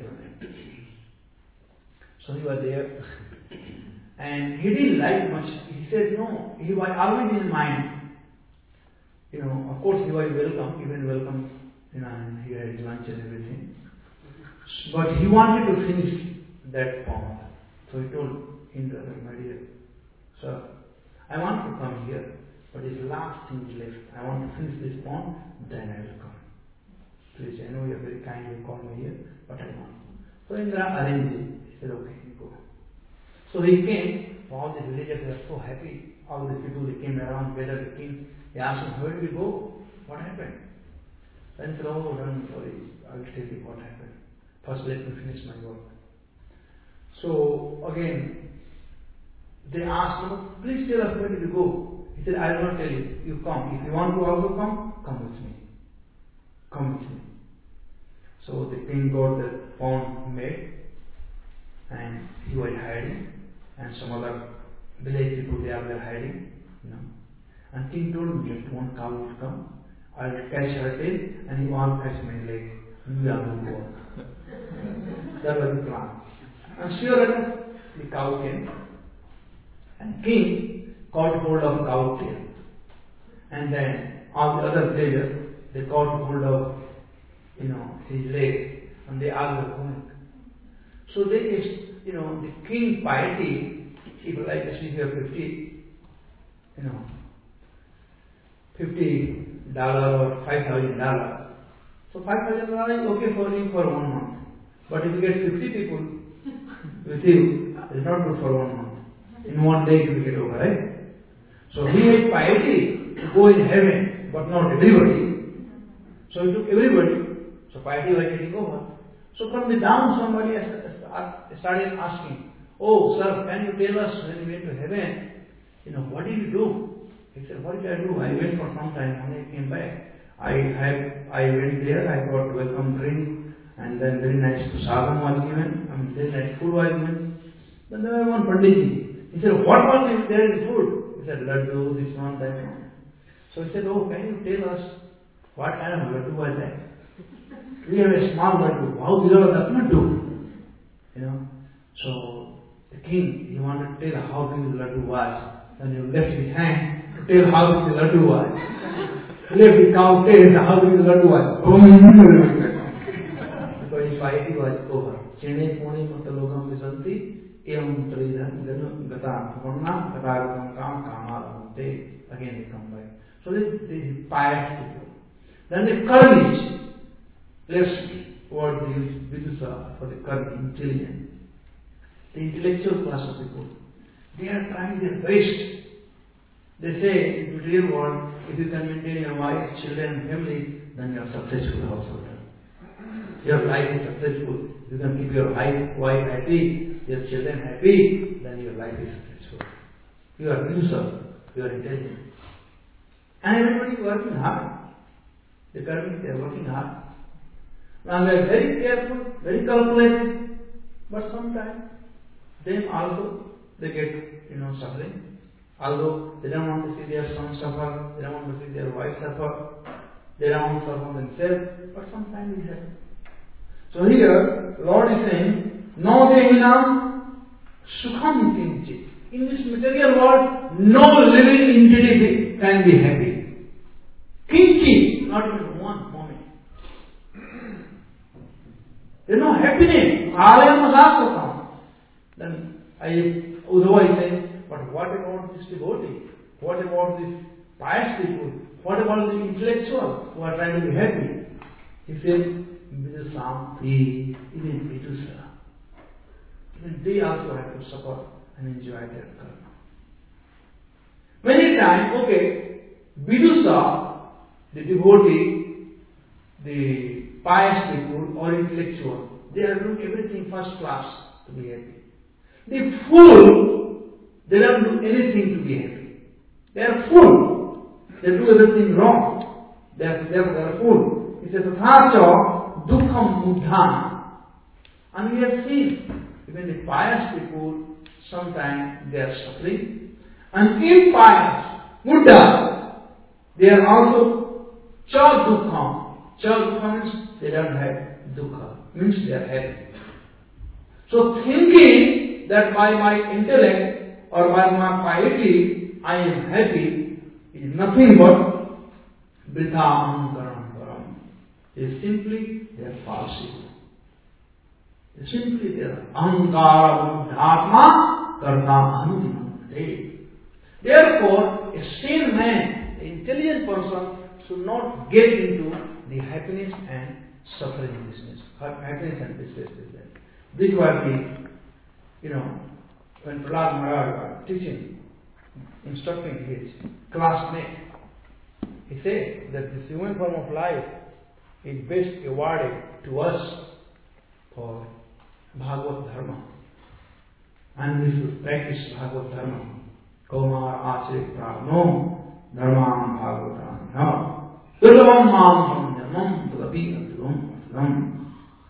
A: So he was there. And he didn't like much. He said no. He was always in his mind. Of course he was welcome, even welcome, and he had his lunch and everything. But he wanted to finish that pond. So he told Indra, my dear, sir, I want to come here, but his last thing is left. I want to finish this pond, then I will come. Please, I know you are very kind, you call me here, but I want. So Indra arranged it. He said, okay, you go. So he came. All the villagers were so happy. All the people, they came around, gathered the king. They asked him, where did we go? What happened? Then he said, oh, don't worry, I will tell you what happened. First, let me finish my work. So, again, they asked him, please tell us where did you go? He said, I will not tell you. You come. If you want to also come with me. Come with me. So the king got the pond made, and he was hiding, and some other village people, they are there hiding, And king told me, just one cow will come, I will catch her tail, and you all catch my leg. We are going to go. That was the plan. And sure enough, the cow came, and king caught hold of cow tail. And then all the other villagers, they caught hold of, his leg, and they all were going. So they just, the king piety, people like us, we have $50 or $5,000. So $5,000 is okay for you for 1 month. But if you get 50 people with you, it's not good for 1 month. In 1 day you will get over, right? So he had piety to go in heaven, but not everybody. So he took everybody. So piety was getting over. So from the down somebody started asking, oh sir, can you tell us when you went to heaven, what did you do? He said, what did I do? I went for some time, when I came back. I went there, I got welcome drink, and then very nice prasadam was given, very nice food was given. Then there was one Panditji. He said, what was there in food? He said, laddu, this one, that one. So he said, oh, can you tell us what kind of laddu was that? We have a small laddu. How big was that laddu? So the king, he wanted to tell how big the laddu was. Then he left his hand to tell how big the laddu was. He left the cow tail how big the laddu was. Because his piety was over. Chene pone matalogam visanti evam tridhan gata purna gata kam kamaramante. Again they come back. So they pious people. Then the courage. Let's what they use Vidusa for the courage, intelligence. The intellectual class of people. They are trying their best. They say, in the real world, if you can maintain your wife, children, and family, then you are successful householder. Your life is successful. You can keep your wife happy, your children happy, then your life is successful. You are Vidusa, you are intelligent. And everybody is working hard. The karmis, they are working hard. Now they are very careful, very calculated, but sometimes them also they get suffering. Although they don't want to see their son suffer, they don't want to see their wife suffer, they don't want to suffer themselves, but sometimes it happens. So here, Lord is saying, no dehinam sukham kinchit. In this material world, no living entity can be happy. Kinchit, not even one moment. There is no happiness. Then Uddhava is saying, but what about this devotee? What about these pious people? What about the intellectuals who are trying to be happy? He says, Vidusampi, even Vidusa. Even they also have to suffer and enjoy their karma. Many times, Vidusa, the devotee, the pious people or intellectual, they are doing everything first class to be happy. The fool, they don't do anything to be happy. They are fool. They do everything wrong. They are fool. It says, Tathacha dukham muddhan. And we have seen, even the pious people, sometimes they are suffering. And impious, Buddha, they are also cha dukham. Cha dukham means they don't have dukkha, means they are happy. So thinking that by my intellect or by my piety I am happy is nothing but vritha ahankaram param. It is simply their falsehood. It is simply their ahankara buddhatma karta anudimante. Therefore, a sane man, an intelligent person, should not get into the happiness and suffering business. Happiness and distress business. This was when Prahlad Maharaj was teaching, instructing his classmate, he said that this human form of life is best awarded to us for Bhagavad Dharma. And we should practice Bhagavad Dharma. Kaumar Asrik Pragno Dharmam Bhagavatam Durlavam Mam Samyamam Tadapi Adhuvam Adhuvam.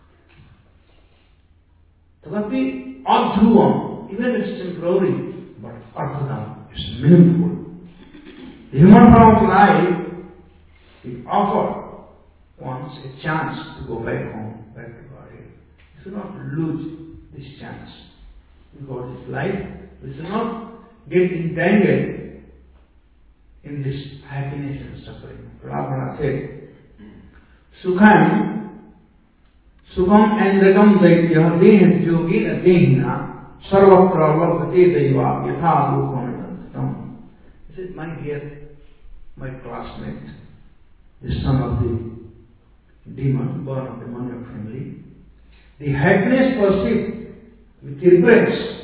A: Tadapi Adhuvam, even if it's temporary, but Adhuvam is meaningful. The human form of life is offered once a chance to go back home, back to Godhead. You should not lose this chance. Because this life, we should not get entangled in this happiness and suffering. Prahlad said, Sukham endrakam daitya dehem yogena dehina sarvatra vartate daiva yatha dukham edantam. He said, my dear, my classmate, the son of the demon, born of the Manya family, the happiness perceived with reverence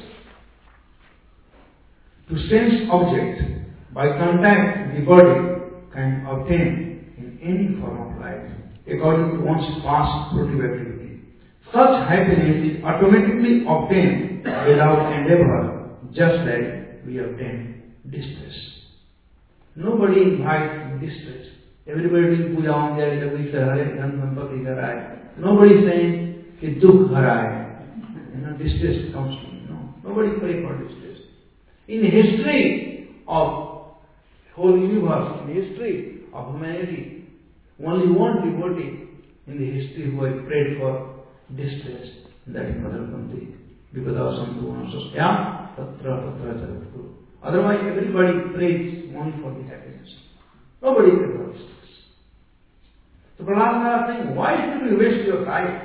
A: to sense object by contact with the body can obtain in any form of life according to one's past productive activity. Such happiness is automatically obtained without endeavor, just like we obtain distress. Nobody invites distress. Everybody doing puja on there, everybody says, Hare Dhan Sampati Harai. Nobody is saying, Ki Dukh Harai. Distress comes to me. No. Nobody pray for distress. In the history of whole universe, in the history of humanity, only one devotee in the history who had prayed for distress, that is Mother Kunti. Because Santu Anasasya, Tatra Jagatguru. Otherwise, everybody prays only for the happiness. Nobody prays for distress. So Prahlad Maharaj is saying, why should you waste your time?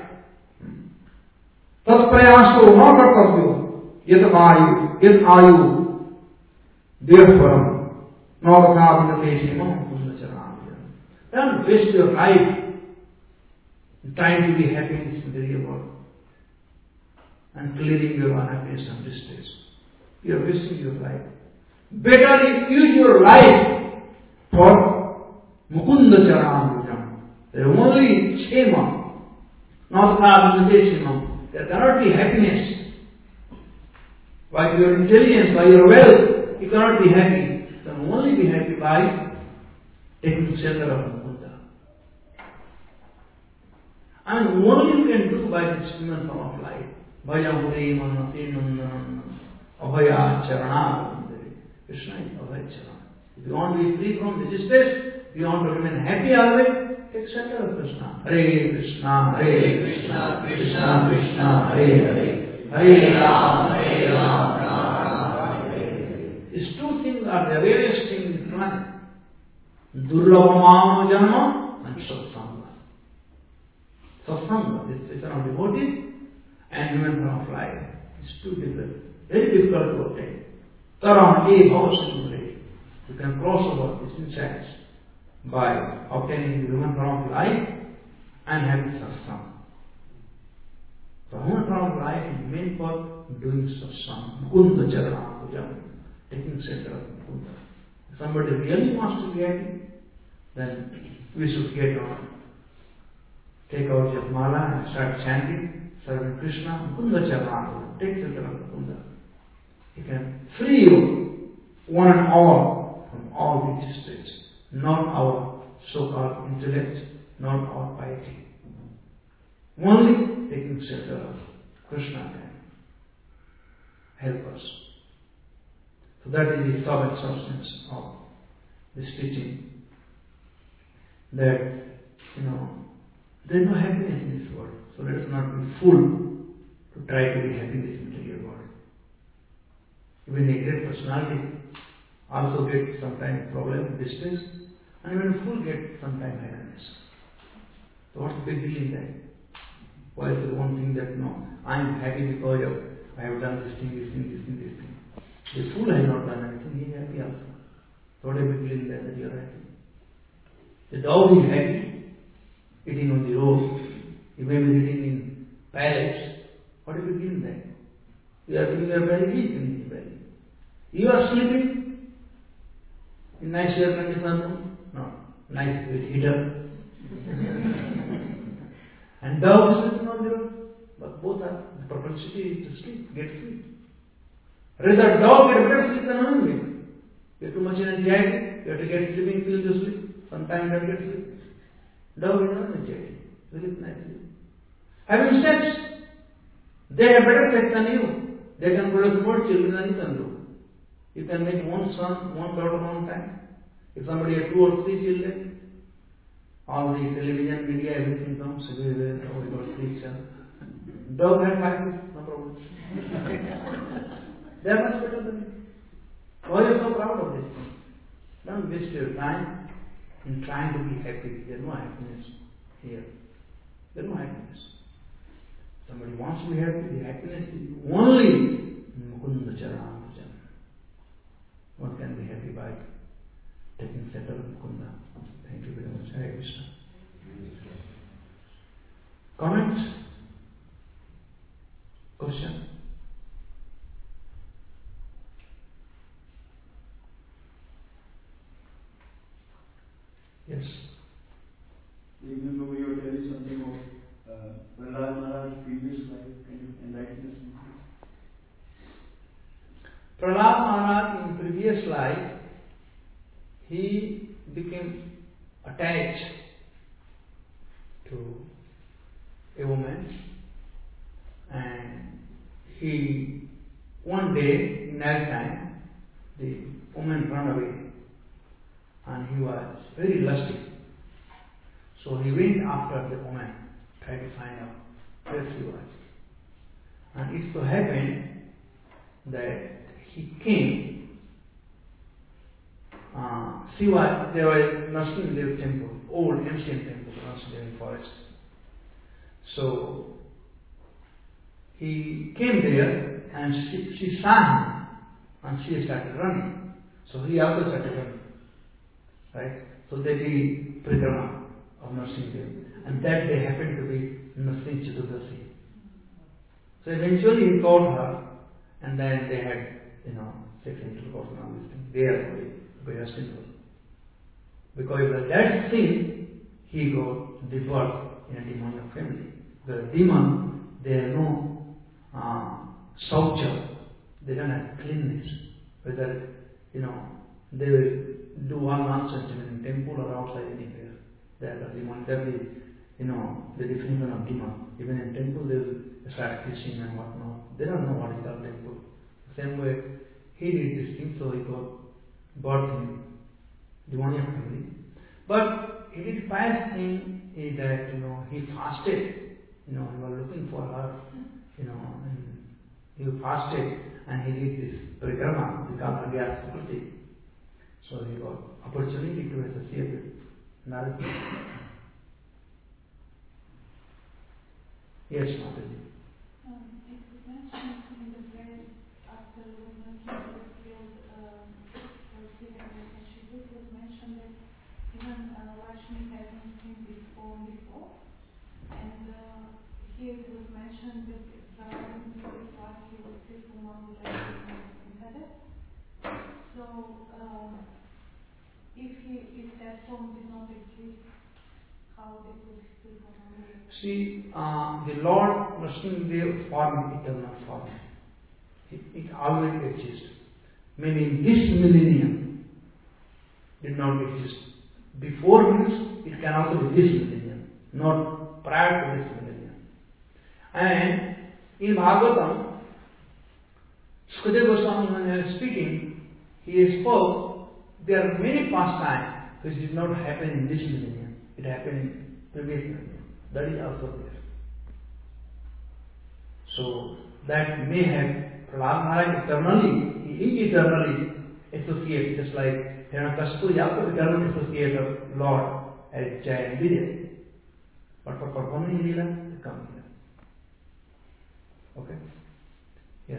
A: Tat prayaso na kartavyo yad ayu therefore navaka vinate simam punnacharāya. Don't waste your life trying to be happy in this material world and clearing your unhappiness and distress. You are wasting your life. Better use your life for Mukunda Charanam. There is only Chema, not Vinate. There cannot be happiness. By your intelligence, by your wealth, you cannot be happy. You can only be happy by taking shelter of Mukunda. And what you can do by this human form of life? Bhaya Hare Manate Nandanam Abhaya Charana. Krishna is Abhaya Charana. If you want to be free from the distress, if you want to remain happy always, take shelter of Krishna. Hare Krishna, Hare Krishna, Krishna Krishna, Hare Hare, Hare Ram, Ram, Hare. These two things are the rarest things in the planet. Durlabhamam Janma and Satsanga. Satsanga, this is of devotees and human form of life. It's too difficult, very difficult to obtain. Taram e bhavasundare. You can cross over this insights by obtaining the human form of life and having satsang. The human form of life is meant for doing satsang. Mukunda Charana Pujam, taking shelter of Mukunda. If somebody really wants to be happy, then we should take out your mala and start chanting, serving Krishna, Mukunda Charana, take shelter of Mukunda. He can free you, one and all, from all these states. Not our so-called intellect, not our piety. Only taking shelter of Krishna can help us. So that is the sum and substance of this teaching. That, there is no happiness in this world. So let us not be fool to try to be happy in this material world. Even a great personality also get sometimes problem, distress, and even fool get sometimes happiness. So what's the big deal in that? Why is the one thing that no, I am happy because I have done this thing. The fool has not done anything, he is happy also. So what a big deal in that you are happy. The dog is happy, eating on the road. You may be eating in palace. What a big deal in that? You are giving your belly, he is giving your belly. You are sleeping in nice air conditioned room. No, nice with heater. And dog is sleeping on the road. But both are, the propensity is to sleep, get sleep. Rather, dog get better sleep than human being. You have too much anxiety, you have to get sleeping pills to sleep. Sometimes you have to get sleep. Dog is not anxiety, sleep nicely. Having sex, they have better sex than you. They can produce more children than you can do. You can make one son, one daughter one time. If somebody has 2 or 3 children, all the television, media, everything comes, we got 3 children. Dog has 5, no problem. They are much better than you. Why are you so proud of this thing? Don't waste your time in trying to be happy. There is no happiness here. There is no happiness. Somebody wants to be happy, the happiness is only in Mukunda Charana. One can be happy by taking shelter of Mukunda. Thank you very much. Hare Krishna. Comments? Question? Yes.
B: Even though you were telling something of Prahlad Maharaj's previous life, can you enlighten us?
A: Prahlad Maharaj in previous life, he became attached to a woman, and he, one day in night time, the woman ran away, and he was very lusty. So he went after the woman, tried to find out where she was. And it so happened that he came, there was Nrsimhadev temple, old ancient temple, Nrsimhadev forest. So he came there and she saw him and she started running. So he also started running. Right? So they did parikrama of Nrsimhadev. And that day happened to be Nrsimha Chaturdasi. So eventually he caught her, and then they had, sex intercourse and all these things. There, very simple. Because of that sin, he got divorced in a demonic family. The demon, they have no shaucha, they don't have cleanness. Whether, they will do one nonsense in a temple or outside anywhere. They are the demon, that is, the definition of demon. Even in temple, they will start kissing and whatnot. They don't know what is called temple. Same way, he did this thing, so he got birth in demoniac family. But he did pious thing is that, he fasted. He was looking for her, and he fasted and he did this parikrama, we call Agya Sukriti. So he got opportunity to associate with Narada. Yes, Mataji.
C: It was mentioned in the prayer after the mention was killed for Sita Kashipu, it was mentioned that even Lakshmi hasn't seen this form before. And here it was mentioned that Brahma thought he was Krishna who left in heaven. So if that soul did not exist, how they could still perform?
A: See, the Lord Nrsimhadev form eternal form. It already exists. Meaning this millennium did not exist. Before this, it can also be this millennium, not prior to this millennium. And in Bhagavatam, Sukadeva Goswami, when he was speaking, he spoke, there are many past times which did not happen in this millennium. It happened in previous millennium. That is also there. So, that may have Prahlad Maharaj eternally, he is eternally associated, just like Hiranyakashipu is also eternally associated of Lord as Jaya and Vidya. But for performing Leela, they come here. Okay? Yes.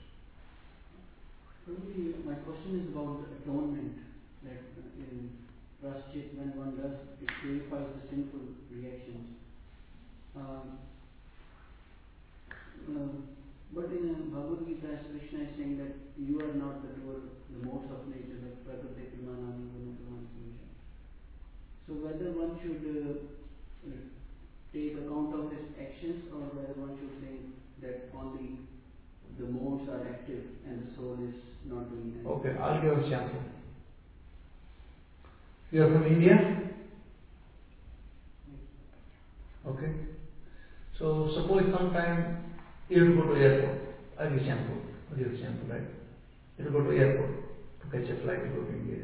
B: My question is about the atonement. That in Praschit, when one does, it purifies the sinful reactions. But in Bhagavad Gita, Krishna is saying that you are not the doer, the modes of nature, the Prakriti Primanami Gunapramani. So whether one should take account of his actions, or whether one should think that only the modes are active and the soul is not doing anything.
A: Okay, I'll give a example. You are from India? Okay. So suppose sometime you go to airport. I'll give example, right? You go to airport to catch a flight to go to India.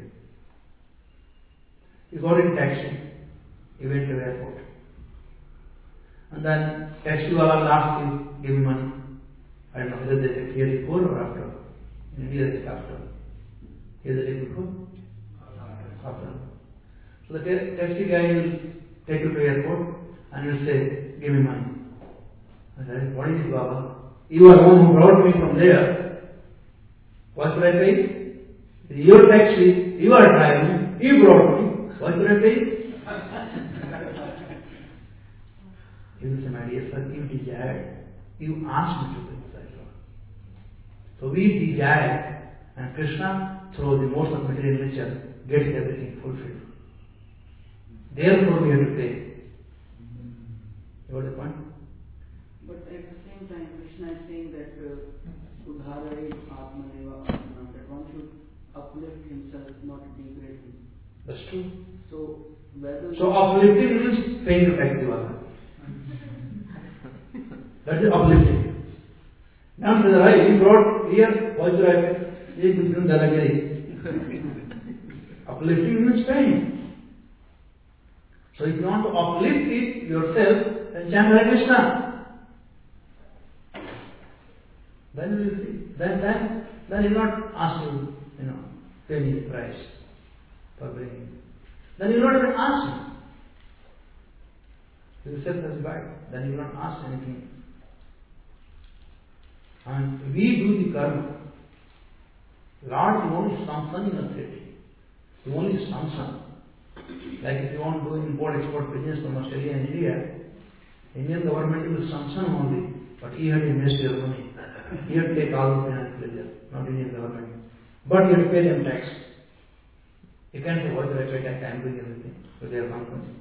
A: You got in taxi, you went to airport. And then taxi wala asked you, give me money. I don't know whether they take here before or after. In India they take after. Here they take before? After. So the taxi guy will take you to airport and will say, give me money. I said, what is it, Baba? You are the one who brought me from there. What should I pay? Your taxi, you are driving, you brought me. What should I pay? He will say, my dear sir, you desired. You asked me to do this. So we desire, and Krishna, through the modes of material nature, gets everything fulfilled. Therefore we have to pay. You got the point?
B: But at the same time, Krishna is saying that Udharai Atmaneva Atman, that one should uplift himself, not degrade him.
A: That's true.
B: So whether
A: uplifting means paying the tax to That is uplifting. Now to the right, you brought here, what's the right? Uplifting means paying. So if you want to uplift it yourself, then chant Hare Krishna. Then you will see. Then he will not ask you, pay me the price for bringing. Then he will not even ask you. He will self-satisfied. Then he will not ask anything. And we do the karma. Lord is only sanction in authority. He only sanction. Like if you want to do import-export business from Australia and India, Indian government will sanction only, but he had to invest your money. He had to take all the finance pleasure, not Indian government. But you have to pay them tax. You can't say, why do I pay tax? I am doing everything. So they are company.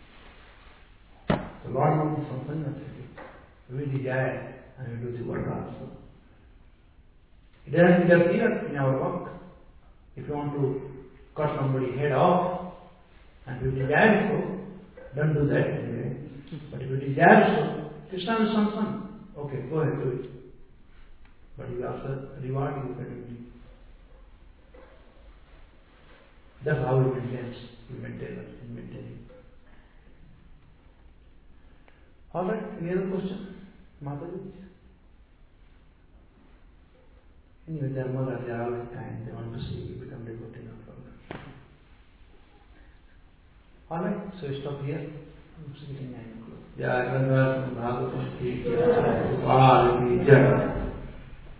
A: The Lord only sanction in authority. We desire and we do the work also. It doesn't interfere in our work. If you want to cut somebody's head off, and if you desire so, don't do that anyway. But if you desire so, Krishna will sanction. Okay, go ahead, do it. But he will also reward you accordingly. That's how he maintains. He maintains. Alright, any other question? Mataji? Anyway, their mothers, they are always kind. They want to see you become devotee, no problem. Alright, so stop here. I'm sitting 9 o'clock. Jai Ganga Bhagavatam Ki Jai.